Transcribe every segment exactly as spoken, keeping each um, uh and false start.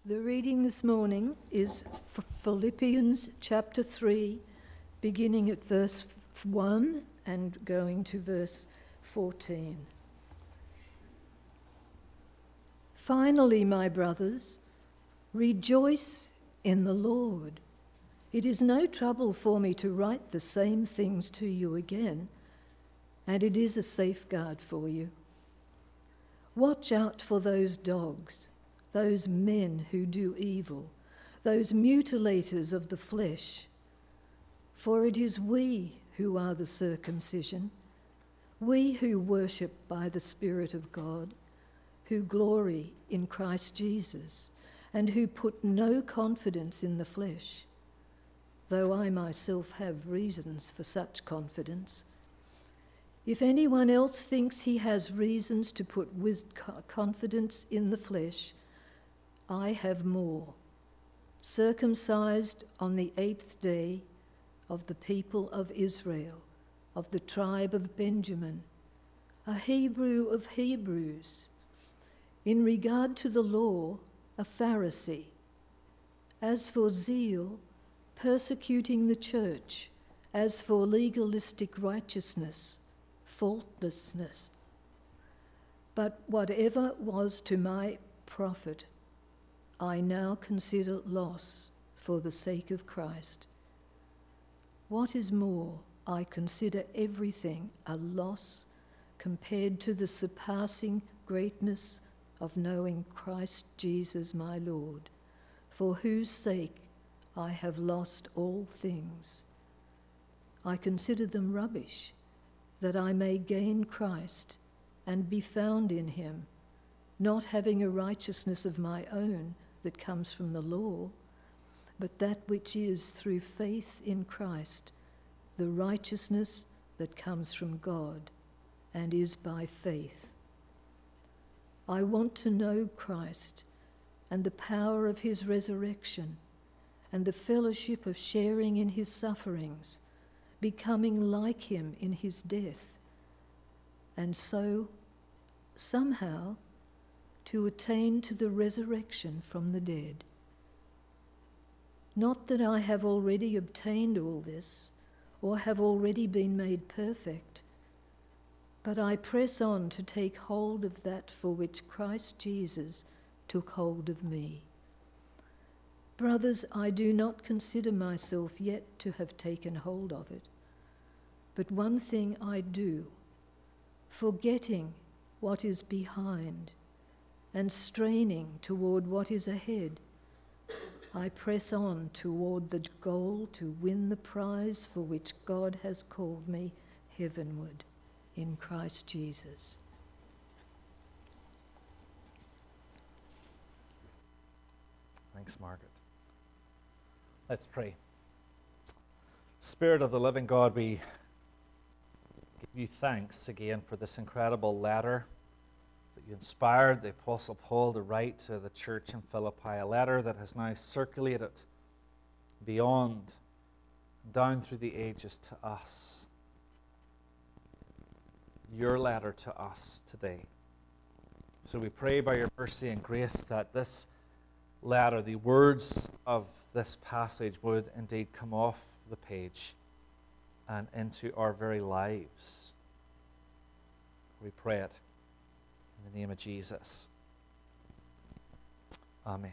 The reading this morning is Philippians chapter three, beginning at verse one and going to verse fourteen. Finally, my brothers, rejoice in the Lord. It is no trouble for me to write the same things to you again, and it is a safeguard for you. Watch out for those dogs, those men who do evil, those mutilators of the flesh. For it is we who are the circumcision, we who worship by the Spirit of God, who glory in Christ Jesus, and who put no confidence in the flesh, though I myself have reasons for such confidence. If anyone else thinks he has reasons to put with confidence in the flesh, I have more. Circumcised on the eighth day, of the people of Israel, of the tribe of Benjamin, a Hebrew of Hebrews, in regard to the law, a Pharisee. As for zeal, persecuting the church, as for legalistic righteousness, faultlessness. But whatever was to my profit, I now consider loss for the sake of Christ. What is more, I consider everything a loss compared to the surpassing greatness of knowing Christ Jesus my Lord, for whose sake I have lost all things. I consider them rubbish, that I may gain Christ and be found in him, not having a righteousness of my own that comes from the law, but that which is through faith in Christ, the righteousness that comes from God and is by faith. I want to know Christ and the power of his resurrection and the fellowship of sharing in his sufferings, becoming like him in his death, and so, somehow, to attain to the resurrection from the dead. Not that I have already obtained all this, or have already been made perfect, but I press on to take hold of that for which Christ Jesus took hold of me. Brothers, I do not consider myself yet to have taken hold of it, but one thing I do, forgetting what is behind and straining toward what is ahead, I press on toward the goal to win the prize for which God has called me heavenward in Christ Jesus. Thanks, Margaret. Let's pray. Spirit of the living God, we give you thanks again for this incredible letter that you inspired the Apostle Paul to write to the church in Philippi, a letter that has now circulated beyond, down through the ages to us. Your letter to us today. So we pray by your mercy and grace that this letter, the words of this passage, would indeed come off the page and into our very lives. We pray it in the name of Jesus. Amen.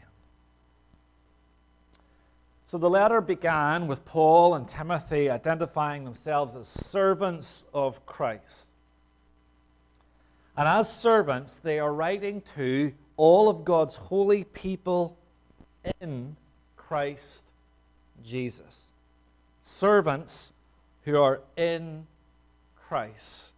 So the letter began with Paul and Timothy identifying themselves as servants of Christ. And as servants, they are writing to all of God's holy people in Christ Jesus. Servants who are in Christ.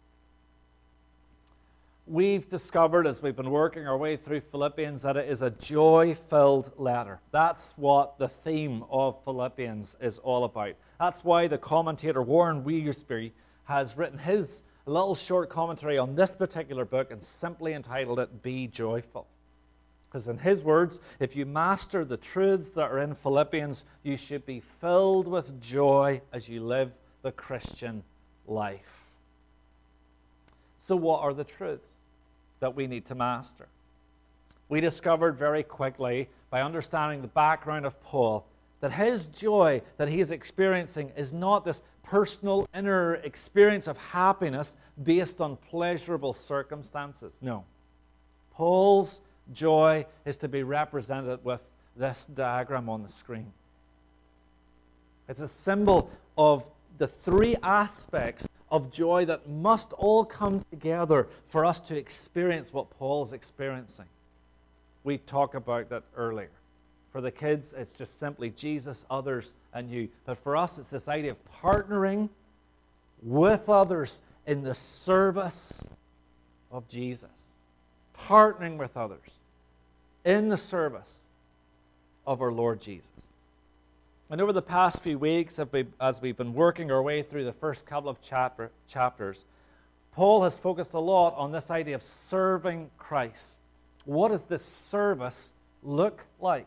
We've discovered as we've been working our way through Philippians that it is a joy-filled letter. That's what the theme of Philippians is all about. That's why the commentator Warren Wiersbe has written his little short commentary on this particular book and simply entitled it, Be Joyful. Because in his words, if you master the truths that are in Philippians, you should be filled with joy as you live the Christian life. So what are the truths that we need to master? we discovered very quickly, by understanding the background of Paul, that his joy that he is experiencing is not this personal inner experience of happiness based on pleasurable circumstances. No. Paul's joy is to be represented with this diagram on the screen. It's a symbol of the three aspects of joy that must all come together for us to experience what Paul's experiencing. We talked about that earlier. For the kids, it's just simply Jesus, others, and you. But for us, it's this idea of partnering with others in the service of Jesus. Partnering with others in the service of our Lord Jesus. And over the past few weeks, as we've been working our way through the first couple of chapter, chapters, Paul has focused a lot on this idea of serving Christ. What does this service look like?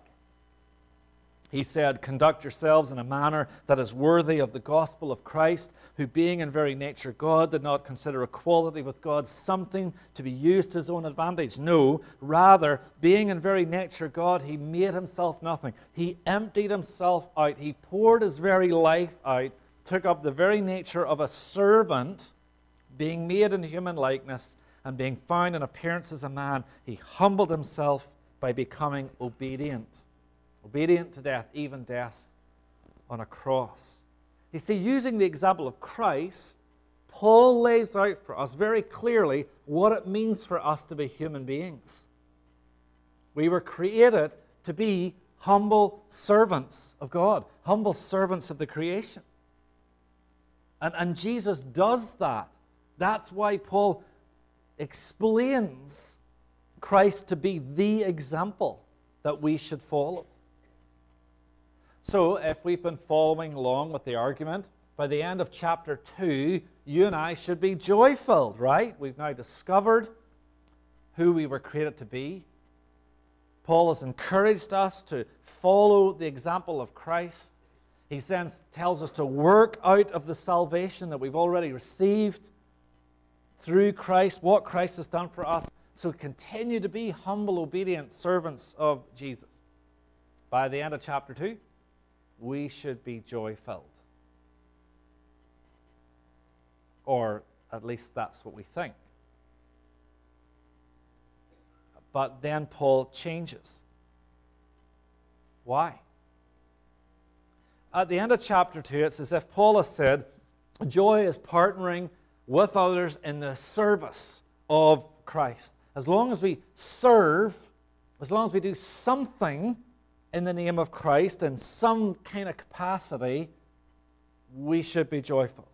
He said, conduct yourselves in a manner that is worthy of the gospel of Christ, who being in very nature God, did not consider equality with God something to be used to his own advantage. No, rather, being in very nature God, he made himself nothing. He emptied himself out. He poured his very life out, took up the very nature of a servant, being made in human likeness, and being found in appearance as a man, he humbled himself by becoming obedient. Obedient to death, even death on a cross. You see, using the example of Christ, Paul lays out for us very clearly what it means for us to be human beings. We were created to be humble servants of God, humble servants of the creation. And, and Jesus does that. That's why Paul explains Christ to be the example that we should follow. So, if we've been following along with the argument, by the end of chapter two, you and I should be joy-filled, right? We've now discovered who we were created to be. Paul has encouraged us to follow the example of Christ. He then tells us to work out of the salvation that we've already received through Christ, what Christ has done for us. So continue to be humble, obedient servants of Jesus. By the end of chapter two, we should be joy-filled. Or at least that's what we think. But then Paul changes. Why? At the end of chapter two, it's as if Paul has said, joy is partnering with others in the service of Christ. As long as we serve, as long as we do something in the name of Christ in some kind of capacity, we should be joyful.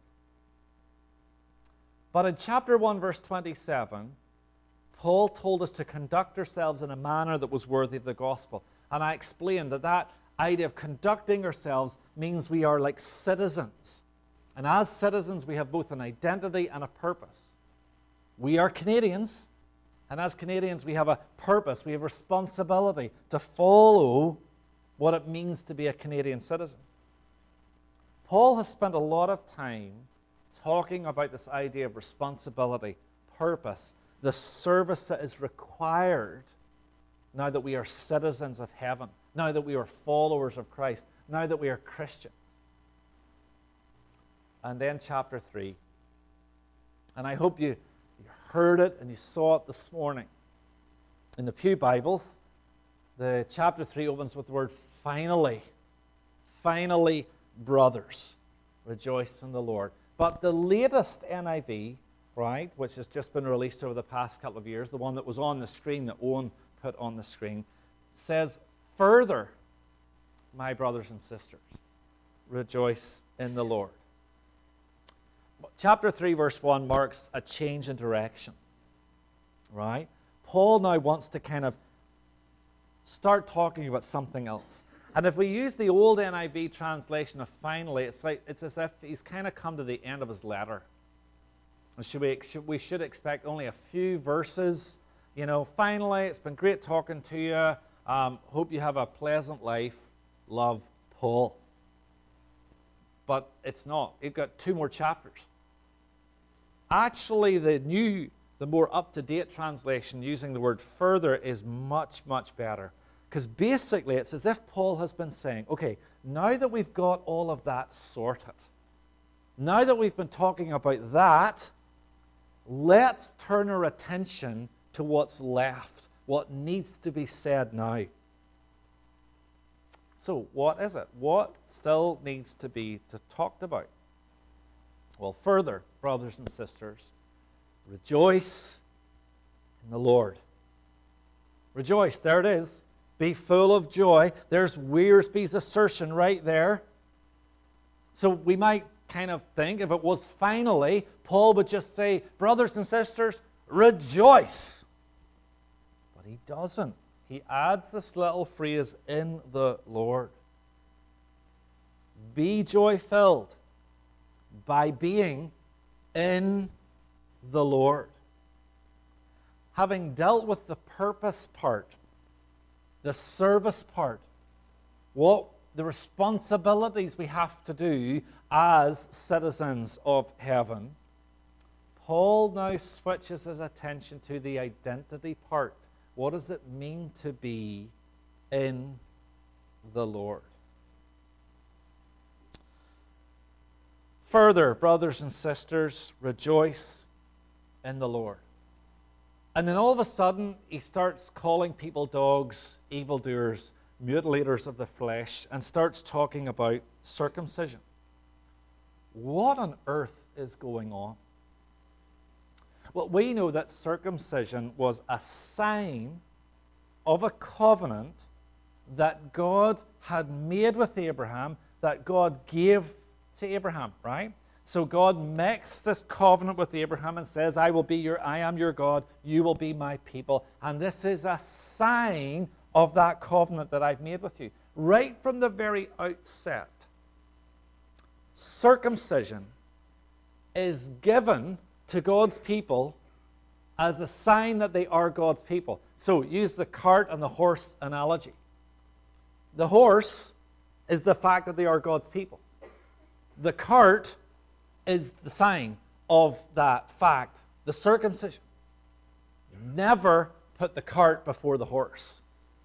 But in chapter one, verse twenty-seven, Paul told us to conduct ourselves in a manner that was worthy of the gospel. And I explained that that idea of conducting ourselves means we are like citizens. And as citizens, we have both an identity and a purpose. We are Canadians, and as Canadians, we have a purpose, we have responsibility to follow what it means to be a Canadian citizen. Paul has spent a lot of time talking about this idea of responsibility, purpose, the service that is required now that we are citizens of heaven, now that we are followers of Christ, now that we are Christians. And then chapter three. And I hope you, you heard it and you saw it this morning. In the Pew Bibles, the chapter three opens with the word finally. Finally, brothers, rejoice in the Lord. But the latest N I V, right, which has just been released over the past couple of years, the one that was on the screen, that Owen put on the screen, says, further, my brothers and sisters, rejoice in the Lord. Chapter three, verse one marks a change in direction, right? Paul now wants to kind of start talking about something else. And if we use the old N I V translation of finally, it's like it's as if he's kind of come to the end of his letter. And should we, should, we should expect only a few verses. You know, finally, it's been great talking to you. Um, hope you have a pleasant life. Love, Paul. But it's not. You've got two more chapters. Actually, the New the more up-to-date translation using the word further is much, much better. Because basically it's as if Paul has been saying, okay, now that we've got all of that sorted, now that we've been talking about that, let's turn our attention to what's left, what needs to be said now. So what is it? What still needs to be talked about? Well, further, brothers and sisters, rejoice in the Lord. Rejoice, there it is. Be full of joy. There's Wearsby's assertion right there. So we might kind of think if it was finally, Paul would just say, brothers and sisters, rejoice. But he doesn't. He adds this little phrase, in the Lord. Be joy-filled by being in the Lord. Having dealt with the purpose part, the service part, what the responsibilities we have to do as citizens of heaven, Paul now switches his attention to the identity part. What does it mean to be in the Lord? Further, brothers and sisters, rejoice in the Lord. And then all of a sudden, he starts calling people dogs, evildoers, mutilators of the flesh, and starts talking about circumcision. What on earth is going on? Well, we know that circumcision was a sign of a covenant that God had made with Abraham, that God gave to Abraham, right? So God makes this covenant with Abraham and says, I will be your, I am your God, you will be my people. And this is a sign of that covenant that I've made with you. Right from the very outset, circumcision is given to God's people as a sign that they are God's people. So use the cart and the horse analogy. The horse is the fact that they are God's people. The cart is the sign of that fact, the circumcision. Never put the cart before the horse.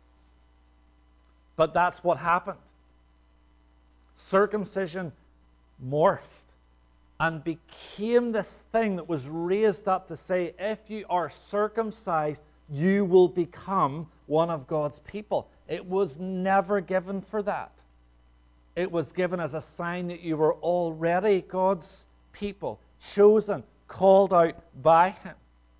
But that's what happened. Circumcision morphed and became this thing that was raised up to say, if you are circumcised, you will become one of God's people. It was never given for that. It was given as a sign that you were already God's people, chosen, called out by Him.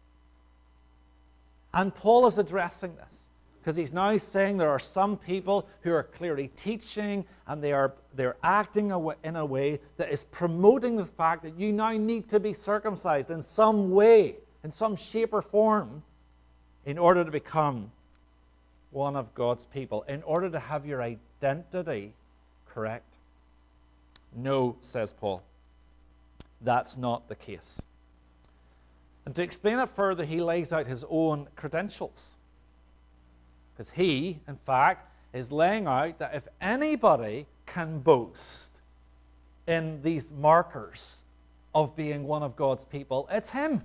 And Paul is addressing this because he's now saying there are some people who are clearly teaching and they are they're acting in a way that is promoting the fact that you now need to be circumcised in some way, in some shape or form, in order to become one of God's people, in order to have your identity correct. No, says Paul. That's not the case. And to explain it further, he lays out his own credentials. Because he, in fact, is laying out that if anybody can boast in these markers of being one of God's people, it's him.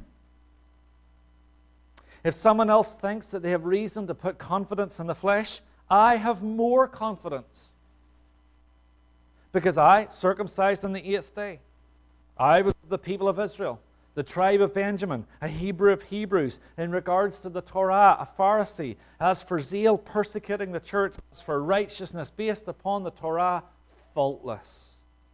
If someone else thinks that they have reason to put confidence in the flesh, I have more confidence. Because I circumcised on the eighth day. I was the people of Israel, the tribe of Benjamin, a Hebrew of Hebrews. In regards to the Torah, a Pharisee. As for zeal, persecuting the church. As for righteousness based upon the Torah, faultless.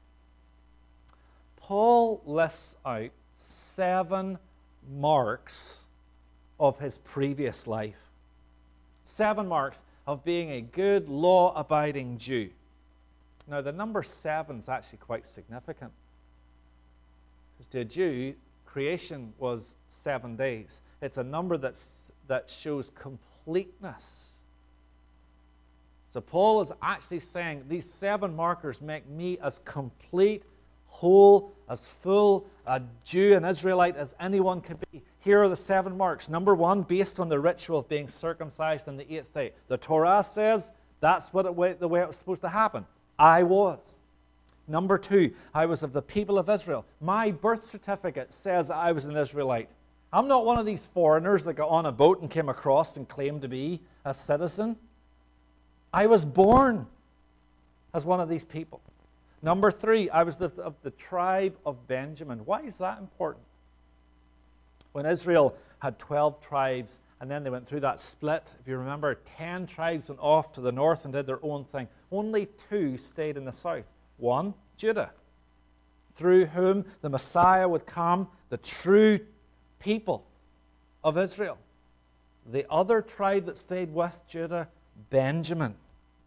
Paul lists out seven marks of his previous life. Seven marks of being a good, law-abiding Jew. Now, the number seven is actually quite significant. Because to a Jew, creation was seven days. It's a number that's, that shows completeness. So Paul is actually saying these seven markers make me as complete, whole, as full a Jew, an Israelite as anyone could be. Here are the seven marks. Number one, based on the ritual of being circumcised on the eighth day. The Torah says that's what it, the way it was supposed to happen. I was. Number two, I was of the people of Israel. My birth certificate says I was an Israelite. I'm not one of these foreigners that got on a boat and came across and claimed to be a citizen. I was born as one of these people. Number three, I was the, of the tribe of Benjamin. Why is that important? When Israel had twelve tribes, and then they went through that split, if you remember, ten tribes went off to the north and did their own thing. Only two stayed in the south. One, Judah, through whom the Messiah would come, the true people of Israel. The other tribe that stayed with Judah, Benjamin.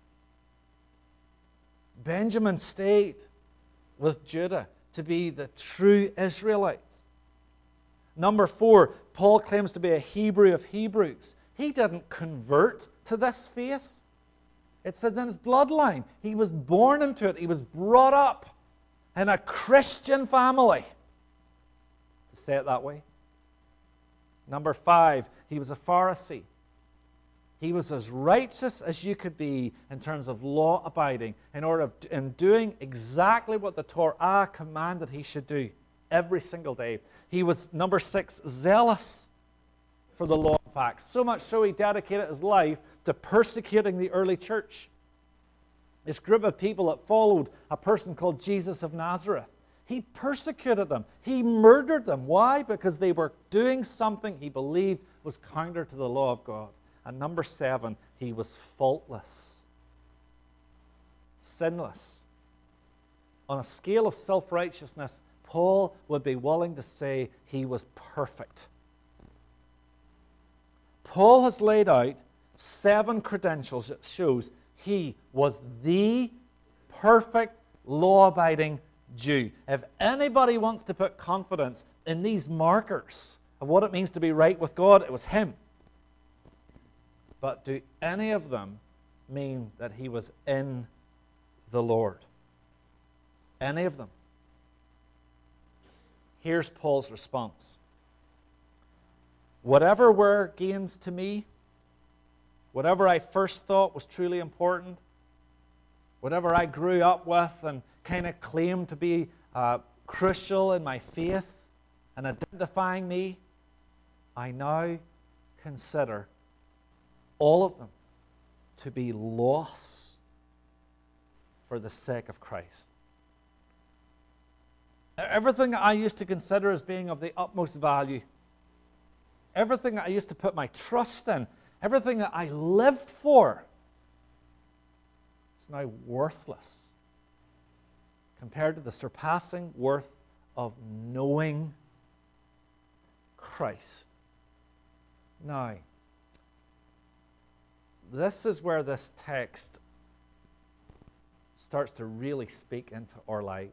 Benjamin stayed with Judah to be the true Israelites. Number four, Paul claims to be a Hebrew of Hebrews. He didn't convert to this faith. It says in his bloodline. He was born into it. He was brought up in a Christian family, to say it that way. Number five, he was a Pharisee. He was as righteous as you could be in terms of law abiding, in order of in doing exactly what the Torah commanded he should do every single day. He was, number six, zealous for the law of facts. So much so he dedicated his life to persecuting the early church. This group of people that followed a person called Jesus of Nazareth. He persecuted them. He murdered them. Why? Because they were doing something he believed was counter to the law of God. And number seven, he was faultless, sinless. On a scale of self-righteousness, Paul would be willing to say he was perfect. Paul has laid out seven credentials that shows he was the perfect law-abiding Jew. If anybody wants to put confidence in these markers of what it means to be right with God, it was him. But do any of them mean that he was in the Lord? Any of them? Here's Paul's response. Whatever were gains to me, whatever I first thought was truly important, whatever I grew up with and kind of claimed to be uh, crucial in my faith and identifying me, I now consider all of them to be loss for the sake of Christ. Everything I used to consider as being of the utmost value, everything that I used to put my trust in, everything that I lived for, is now worthless compared to the surpassing worth of knowing Christ. Now, this is where this text starts to really speak into our lives.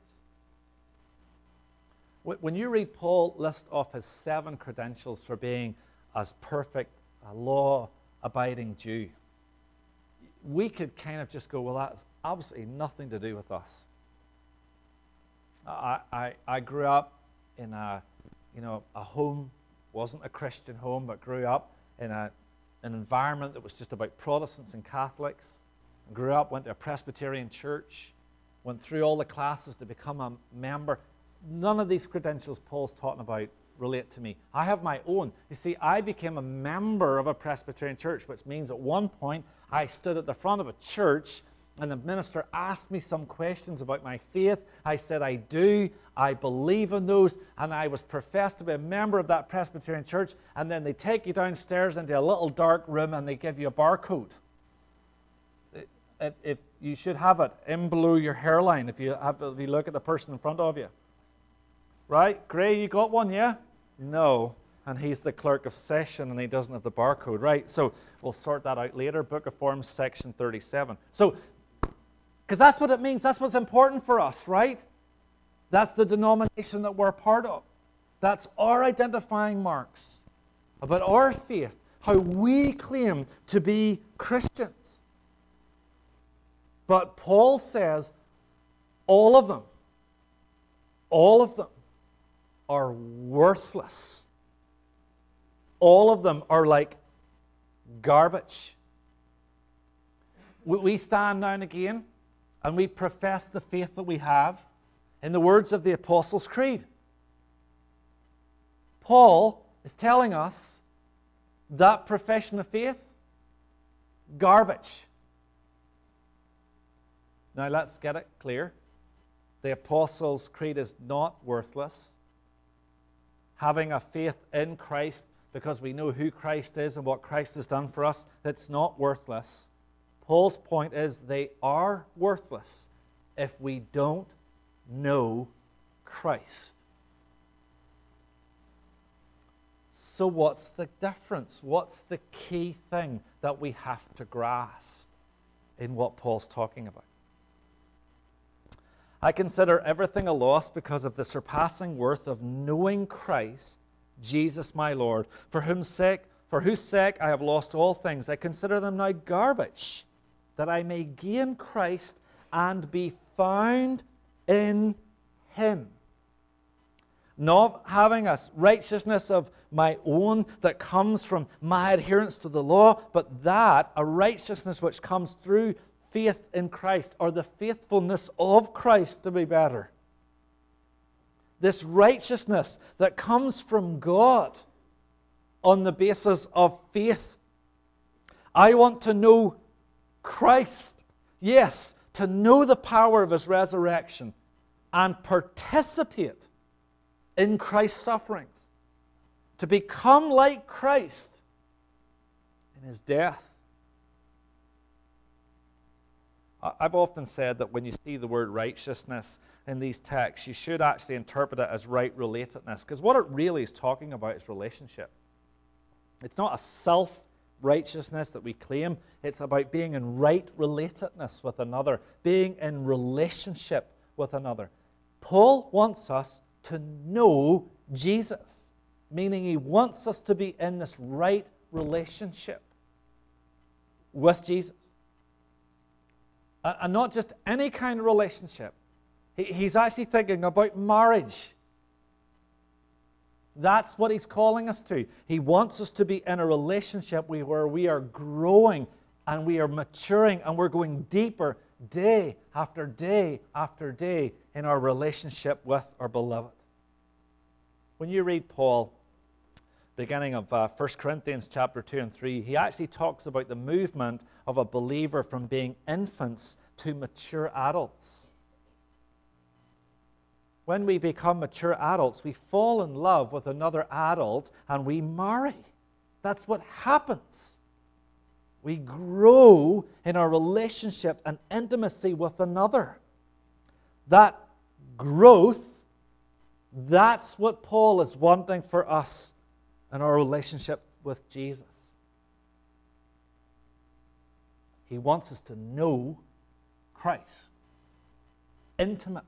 When you read Paul list off his seven credentials for being as perfect a law-abiding Jew, we could kind of just go, well, that's absolutely nothing to do with us. I, I, I grew up in a, you know, a home, wasn't a Christian home, but grew up in a, an environment that was just about Protestants and Catholics. Grew up, went to a Presbyterian church, went through all the classes to become a member. None of these credentials Paul's talking about relate to me. I have my own. You see, I became a member of a Presbyterian church, which means at one point I stood at the front of a church and the minister asked me some questions about my faith. I said, I do, I believe in those, and I was professed to be a member of that Presbyterian church, and then they take you downstairs into a little dark room and they give you a barcode. If, if you should have it in below your hairline if you, have, if you look at the person in front of you. Right? Gray, you got one, yeah? No. And he's the clerk of session and he doesn't have the barcode, right? So we'll sort that out later. Book of Forms, section thirty-seven. So, because that's what it means. That's what's important for us, right? That's the denomination that we're part of. That's our identifying marks about our faith, how we claim to be Christians. But Paul says all of them, all of them are worthless. All of them are like garbage. We stand now and again and we profess the faith that we have in the words of the Apostles' Creed. Paul is telling us that profession of faith, garbage. Now let's get it clear. The Apostles' Creed is not worthless. Having a faith in Christ because we know who Christ is and what Christ has done for us, it's not worthless. Paul's point is they are worthless if we don't know Christ. So what's the difference? What's the key thing that we have to grasp in what Paul's talking about? I consider everything a loss because of the surpassing worth of knowing Christ, Jesus my Lord, for whose sake, for whose sake I have lost all things. I consider them now garbage, that I may gain Christ and be found in Him. Not having a righteousness of my own that comes from my adherence to the law, but that, a righteousness which comes through faith in Christ, or the faithfulness of Christ, to be better. This righteousness that comes from God on the basis of faith. I want to know Christ. Yes, to know the power of His resurrection and participate in Christ's sufferings. To become like Christ in His death. I've often said that when you see the word righteousness in these texts, you should actually interpret it as right relatedness, because what it really is talking about is relationship. It's not a self-righteousness that we claim. It's about being in right relatedness with another, being in relationship with another. Paul wants us to know Jesus, meaning he wants us to be in this right relationship with Jesus. And not just any kind of relationship. He's actually thinking about marriage. That's what he's calling us to. He wants us to be in a relationship where we are growing and we are maturing and we're going deeper day after day after day in our relationship with our beloved. When you read Paul, beginning of uh, First Corinthians chapter two and three, he actually talks about the movement of a believer from being infants to mature adults. When we become mature adults, we fall in love with another adult and we marry. That's what happens. We grow in our relationship and intimacy with another. That growth, that's what Paul is wanting for us in our relationship with Jesus. He wants us to know Christ intimately.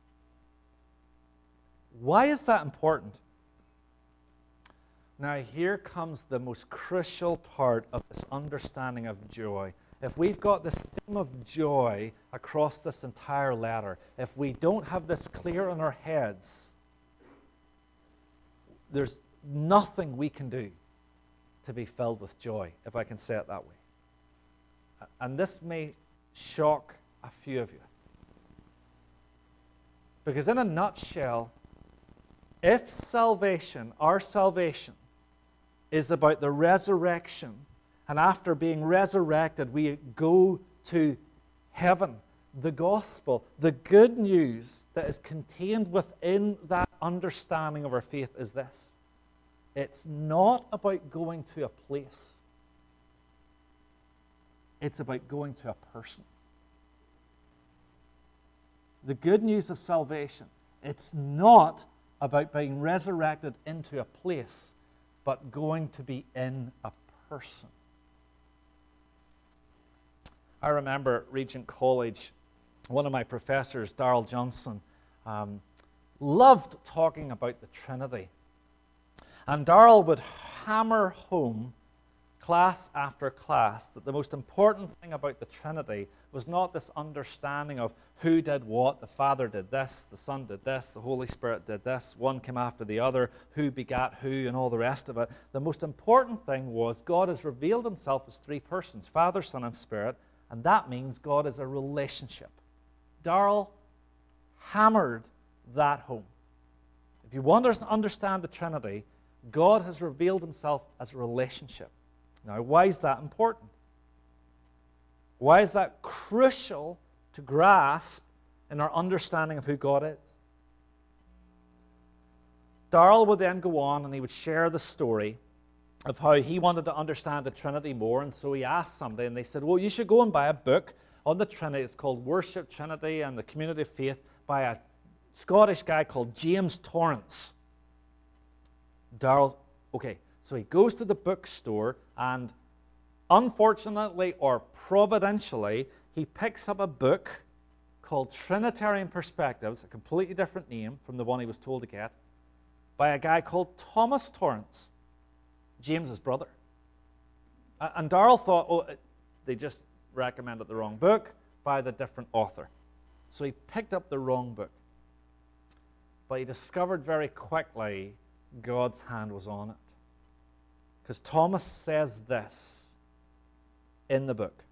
Why is that important? Now, here comes the most crucial part of this understanding of joy. If we've got this theme of joy across this entire letter, if we don't have this clear in our heads, there's nothing we can do to be filled with joy, if I can say it that way. And this may shock a few of you. Because in a nutshell, if salvation, our salvation, is about the resurrection, and after being resurrected, we go to heaven, the gospel, the good news that is contained within that understanding of our faith is this. It's not about going to a place. It's about going to a person. The good news of salvation, it's not about being resurrected into a place, but going to be in a person. I remember at Regent College, one of my professors, Darrell Johnson, um, loved talking about the Trinity. And Darrell would hammer home, class after class, that the most important thing about the Trinity was not this understanding of who did what. The Father did this, the Son did this, the Holy Spirit did this, one came after the other, who begat who, and all the rest of it. The most important thing was God has revealed Himself as three persons, Father, Son, and Spirit, and that means God is a relationship. Darrell hammered that home. If you want to understand the Trinity, God has revealed himself as a relationship. Now, why is that important? Why is that crucial to grasp in our understanding of who God is? Darrell would then go on and he would share the story of how he wanted to understand the Trinity more, and so he asked somebody, and they said, well, you should go and buy a book on the Trinity. It's called Worship Trinity and the Community of Faith by a Scottish guy called James Torrance. Darrell, okay, so he goes to the bookstore, and unfortunately or providentially, he picks up a book called Trinitarian Perspectives, a completely different name from the one he was told to get, by a guy called Thomas Torrance, James's brother. And Darrell thought, oh, they just recommended the wrong book by the different author. So he picked up the wrong book. But he discovered very quickly God's hand was on it. Because Thomas says this in the book.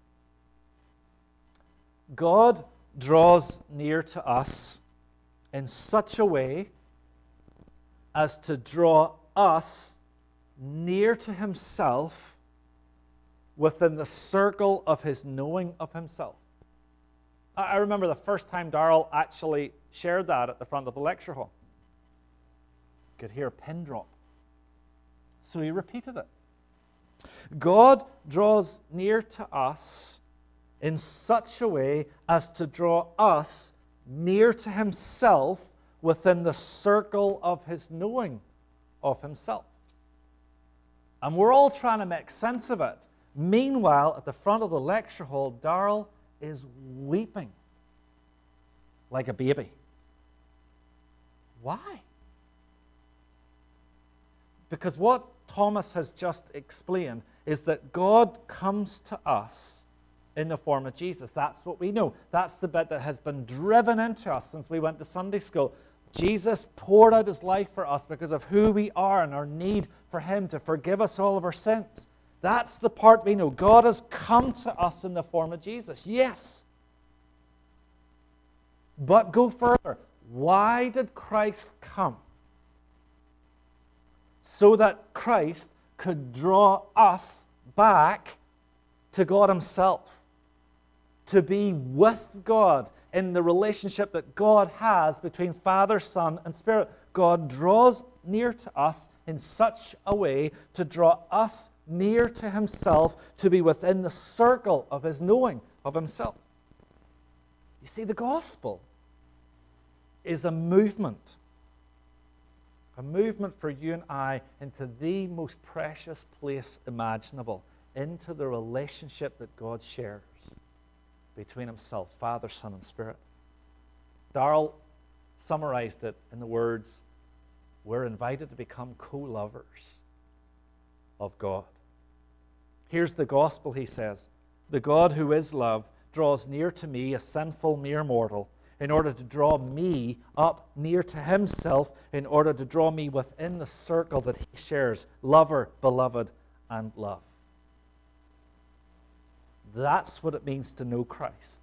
God draws near to us in such a way as to draw us near to himself within the circle of his knowing of himself. I remember the first time Darrell actually shared that at the front of the lecture hall. You could hear a pin drop. So he repeated it. God draws near to us in such a way as to draw us near to himself within the circle of his knowing of himself. And we're all trying to make sense of it. Meanwhile, at the front of the lecture hall, Darrell is weeping like a baby. Why? Because what Thomas has just explained is that God comes to us in the form of Jesus. That's what we know. That's the bit that has been driven into us since we went to Sunday school. Jesus poured out his life for us because of who we are and our need for him to forgive us all of our sins. That's the part we know. God has come to us in the form of Jesus. Yes. But go further. Why did Christ come? So that Christ could draw us back to God himself. To be with God in the relationship that God has between Father, Son, and Spirit. God draws near to us in such a way to draw us near to himself, to be within the circle of his knowing of himself. You see, the gospel is a movement. A movement for you and I into the most precious place imaginable, into the relationship that God shares between himself, Father, Son, and Spirit. Darrell summarized it in the words, we're invited to become co-lovers of God. Here's the gospel, he says. The God who is love draws near to me, a sinful mere mortal, in order to draw me up near to himself, in order to draw me within the circle that he shares, lover, beloved, and love. That's what it means to know Christ.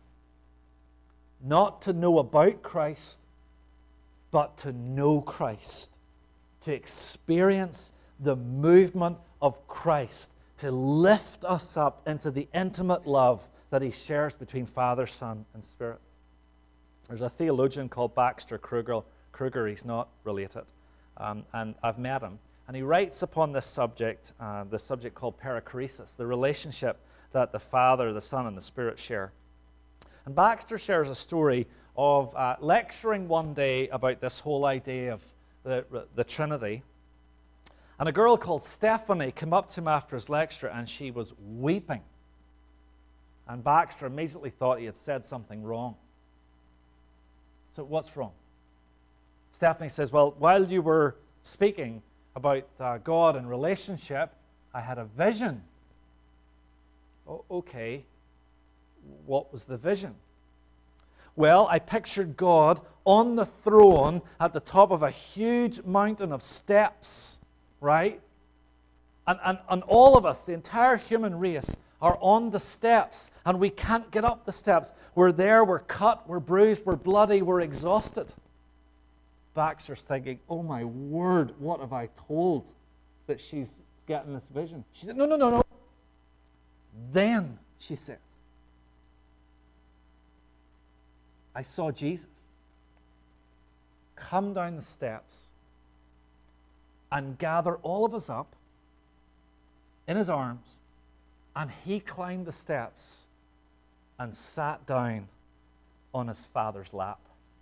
Not to know about Christ, but to know Christ. To experience the movement of Christ. To lift us up into the intimate love that he shares between Father, Son, and Spirit. There's a theologian called Baxter Kruger. Kruger, he's not related. Um, and I've met him. And he writes upon this subject, uh, the subject called perichoresis, the relationship that the Father, the Son, and the Spirit share. And Baxter shares a story of uh, lecturing one day about this whole idea of the, the Trinity. And a girl called Stephanie came up to him after his lecture, and she was weeping. And Baxter immediately thought he had said something wrong. So what's wrong? Stephanie says, well, while you were speaking about uh, God and relationship, I had a vision. Oh, okay. What was the vision? Well, I pictured God on the throne at the top of a huge mountain of steps, right? And, and, and all of us, the entire human race, are on the steps, and we can't get up the steps. We're there, we're cut, we're bruised, we're bloody, we're exhausted. Baxter's thinking, oh my word, what have I told that she's getting this vision? She said, no, no, no, no. Then, she says, I saw Jesus come down the steps and gather all of us up in his arms, and he climbed the steps and sat down on his Father's lap.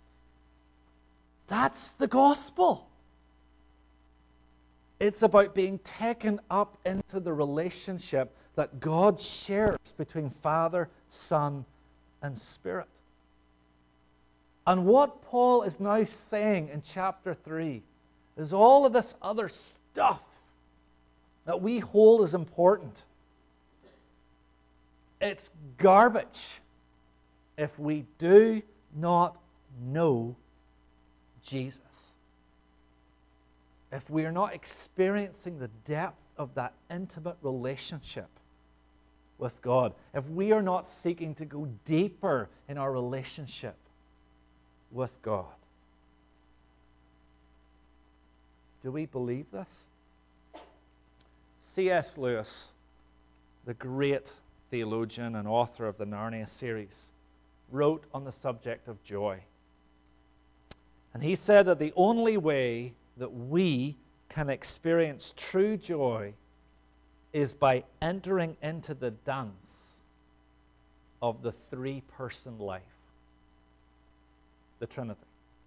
That's the gospel. It's about being taken up into the relationship that God shares between Father, Son, and Spirit. And what Paul is now saying in chapter three is all of this other stuff that we hold as important. It's garbage if we do not know Jesus. If we are not experiencing the depth of that intimate relationship with God, if we are not seeking to go deeper in our relationship with God. Do we believe this? C S Lewis, the great theologian and author of the Narnia series, wrote on the subject of joy. And he said that the only way that we can experience true joy is by entering into the dance of the three-person life, the Trinity.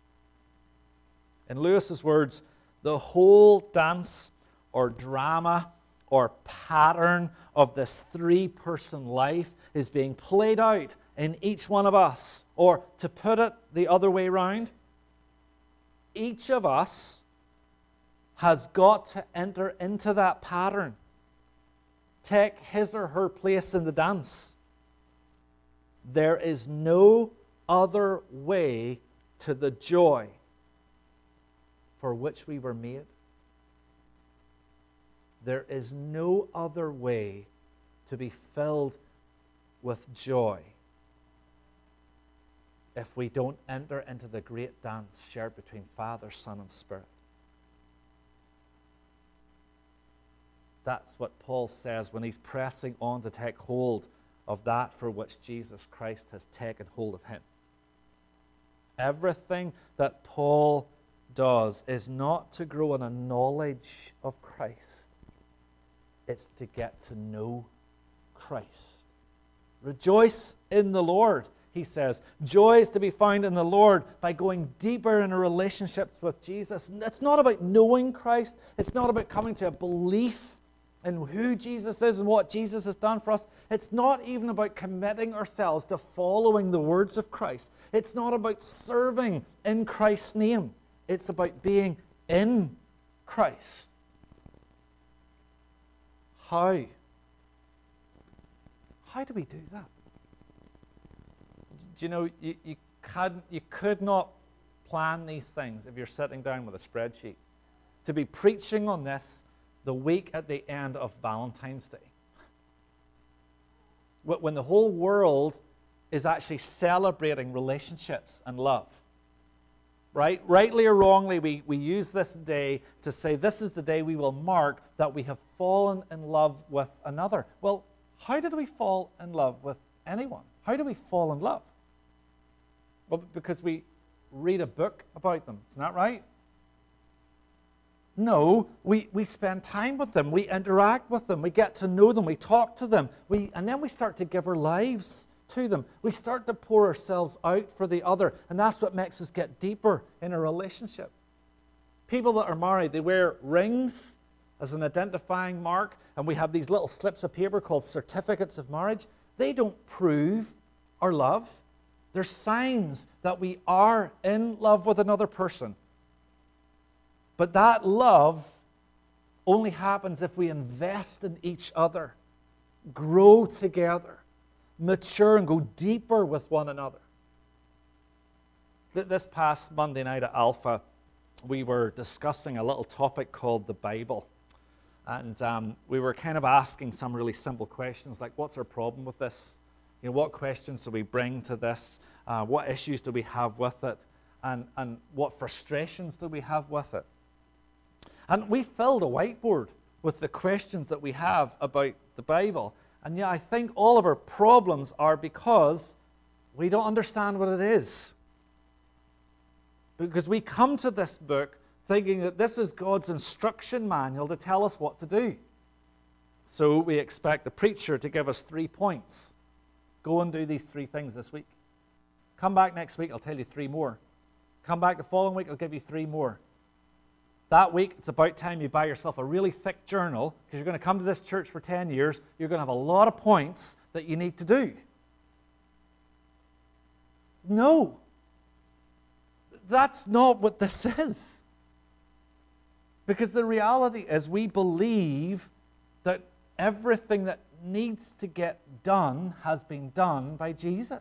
In Lewis's words, the whole dance or drama or pattern of this three-person life is being played out in each one of us. Or to put it the other way around, each of us has got to enter into that pattern, take his or her place in the dance. There is no other way to the joy for which we were made. There is no other way to be filled with joy if we don't enter into the great dance shared between Father, Son, and Spirit. That's what Paul says when he's pressing on to take hold of that for which Jesus Christ has taken hold of him. Everything that Paul does is not to grow in a knowledge of Christ. It's to get to know Christ. Rejoice in the Lord, he says. Joy is to be found in the Lord by going deeper in our relationships with Jesus. It's not about knowing Christ. It's not about coming to a belief in who Jesus is and what Jesus has done for us. It's not even about committing ourselves to following the words of Christ. It's not about serving in Christ's name. It's about being in Christ. How? How do we do that? Do you know, you, you, could, you could not plan these things if you're sitting down with a spreadsheet. To be preaching on this the week at the end of Valentine's Day, when the whole world is actually celebrating relationships and love. Right? Rightly or wrongly, we, we use this day to say this is the day we will mark that we have fallen in love with another. Well, how did we fall in love with anyone? How do we fall in love? Well, because we read a book about them. Isn't that right? No, we, we spend time with them. We interact with them. We get to know them. We talk to them. We, and then we start to give our lives to them. We start to pour ourselves out for the other, and that's what makes us get deeper in a relationship. People that are married, they wear rings as an identifying mark, and we have these little slips of paper called certificates of marriage. They don't prove our love. They're signs that we are in love with another person. But that love only happens if we invest in each other, grow together, mature and go deeper with one another. This past Monday night at Alpha, we were discussing a little topic called the Bible. And um, we were kind of asking some really simple questions like, what's our problem with this? You know, what questions do we bring to this? Uh, what issues do we have with it? and, and what frustrations do we have with it. And we filled a whiteboard with the questions that we have about the Bible. And yeah, I think all of our problems are because we don't understand what it is. Because we come to this book thinking that this is God's instruction manual to tell us what to do. So we expect the preacher to give us three points. Go and do these three things this week. Come back next week, I'll tell you three more. Come back the following week, I'll give you three more. That week, it's about time you buy yourself a really thick journal, because you're going to come to this church for ten years. You're going to have a lot of points that you need to do. No. That's not what this is. Because the reality is we believe that everything that needs to get done has been done by Jesus.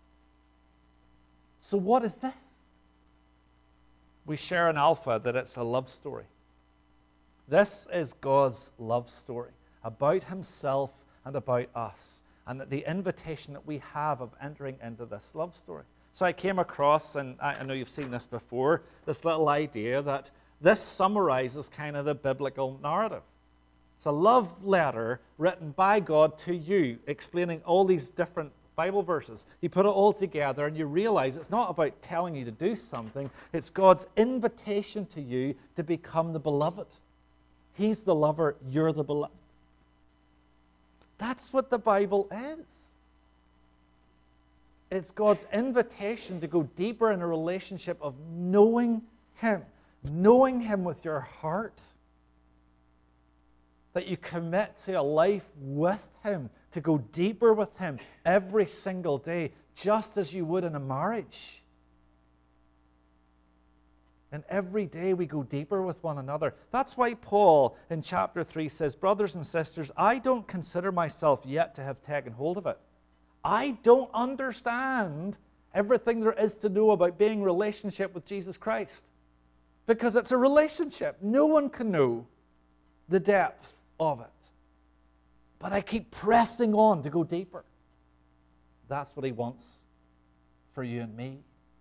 So what is this? We share an alpha that it's a love story. This is God's love story about himself and about us, and the invitation that we have of entering into this love story. So I came across, and I know you've seen this before, this little idea that this summarizes kind of the biblical narrative. It's a love letter written by God to you, explaining all these different Bible verses. You put it all together and you realize it's not about telling you to do something. It's God's invitation to you to become the beloved. He's the lover, you're the beloved. That's what the Bible is. It's God's invitation to go deeper in a relationship of knowing him, knowing him with your heart. That you commit to a life with him, to go deeper with him every single day, just as you would in a marriage. And every day we go deeper with one another. That's why Paul in chapter three says, brothers and sisters, I don't consider myself yet to have taken hold of it. I don't understand everything there is to know about being in relationship with Jesus Christ. Because it's a relationship. No one can know the depth of it. But I keep pressing on to go deeper. That's what he wants for you and me.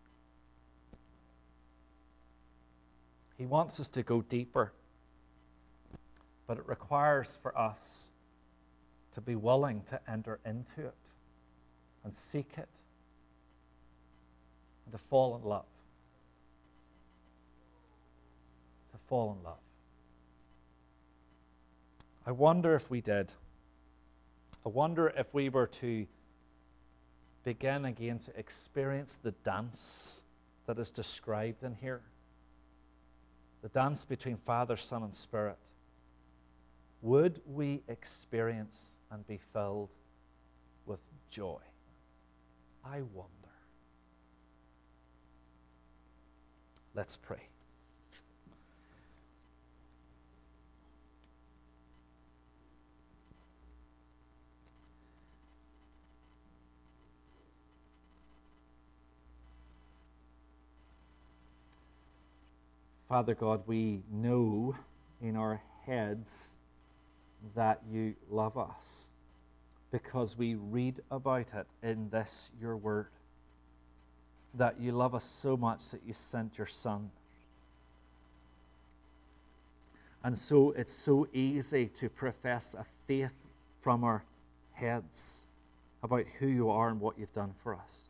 He wants us to go deeper. But it requires for us to be willing to enter into it and seek it and to fall in love. To fall in love. I wonder if we did. I wonder if we were to begin again to experience the dance that is described in here. The dance between Father, Son, and Spirit. Would we experience and be filled with joy? I wonder. Let's pray. Father God, we know in our heads that you love us because we read about it in this, your word, that you love us so much that you sent your Son. And so it's so easy to profess a faith from our heads about who you are and what you've done for us.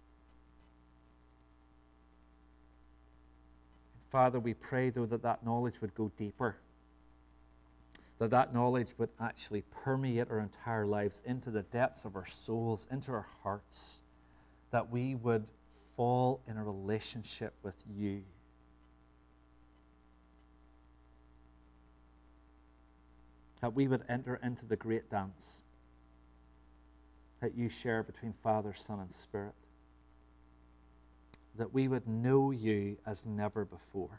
Father, we pray, though, that that knowledge would go deeper, that that knowledge would actually permeate our entire lives into the depths of our souls, into our hearts, that we would fall in a relationship with you. That we would enter into the great dance that you share between Father, Son, and Spirit. That we would know you as never before.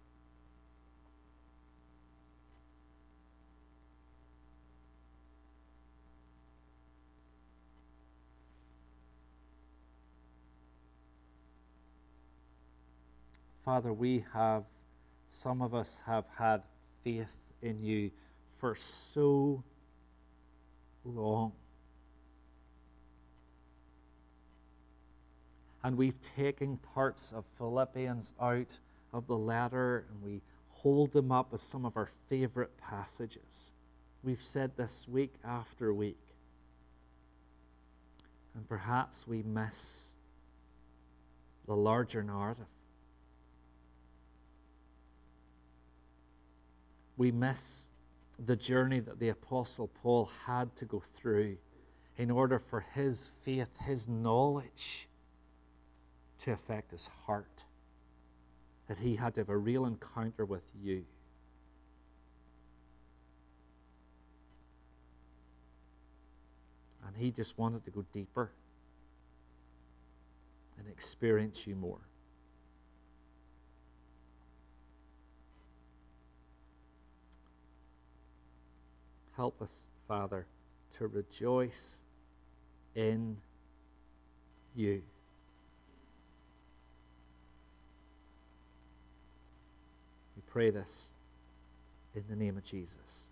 Father, we have, some of us have had faith in you for so long. and we've taken parts of Philippians out of the letter and we hold them up as some of our favorite passages. We've said this week after week. And perhaps we miss the larger narrative. We miss the journey that the Apostle Paul had to go through in order for his faith, his knowledge to affect his heart. That he had to have a real encounter with you. And he just wanted to go deeper and experience you more. Help us, Father, to rejoice in you. We pray this in the name of Jesus.